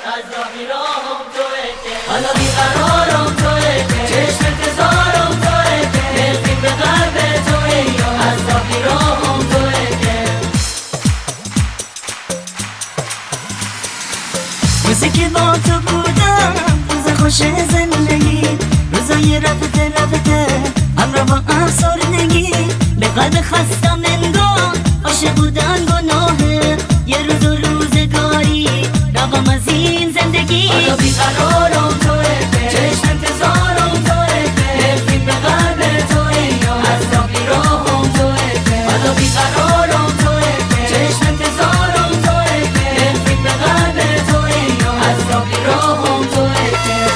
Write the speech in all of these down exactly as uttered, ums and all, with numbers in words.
از راهی راهم توه که حالا بیقرارم توه که چشم انتظارم توه که نرفیم به قلب توه یا از راهی راهم توه که روزی که با تو بودم روز خوش زندگی، روزای رفته رفته همراه با افسردگی، به قلب خستم انگار عاشق بودن گناهه، یه روز و روزگاری رقم از این زندگی. حالا بیقرارم توه که چشم انتظارم توه که نرفیم به قلب توه یا از راهی راهم توه که حالا بیقرارم توه که چشم انتظارم توه که نرفیم به قلب توه یا از راهی راهم توه که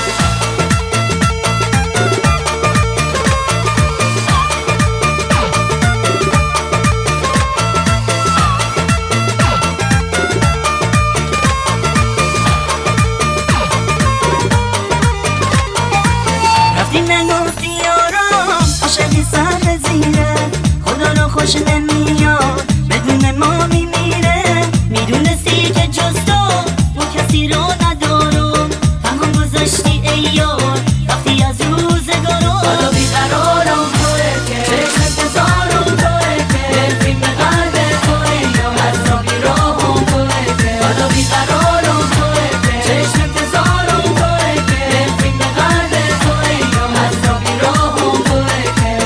رفتی نگفتی یارم عاشقی سر زیره، خدا رو خوش نمیاد بدون ما میمیره، میدونستی که جز تو تو کسی رو ندارم، تنها گذاشتی ای یار وقتی از روزگارم. حالا بیقرارم توه که چشم انتظارم توه که نرفیم به قلب توه یا از راهی راهم توه که حالا بیقرارم توه که چشم انتظارم توه که نرفیم به قلب توه یا از راهی راهم توه که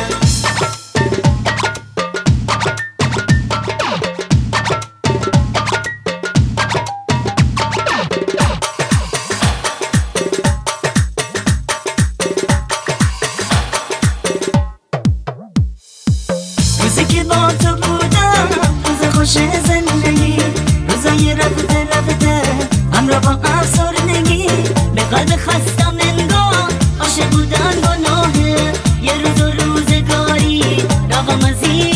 روزی که با تو بودم روز خوش زندگی، روزای رفته رفته همراه با افسردگی، به قلب خستم انگار عاشق بودن گناهه، یه روز و روزگاری رقم از این